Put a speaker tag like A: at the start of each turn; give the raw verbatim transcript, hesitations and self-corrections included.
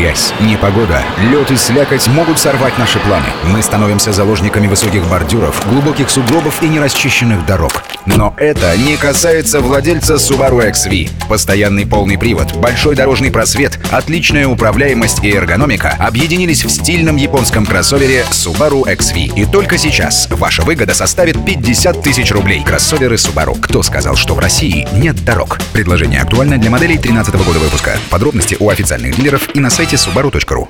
A: грязь, непогода, лед и слякоть могут сорвать наши планы. Мы становимся заложниками высоких бордюров, глубоких сугробов и нерасчищенных дорог. Но это не касается владельца Subaru икс ви. Постоянный полный привод, большой дорожный просвет, отличная управляемость и эргономика объединились в стильном японском кроссовере Subaru икс ви. И только сейчас ваша выгода составит пятьдесят тысяч рублей. Кроссоверы Subaru. Кто сказал, что в России нет дорог? Предложение актуально для моделей тринадцатого года выпуска. Подробности у официальных дилеров и на сайте subaru точка ру.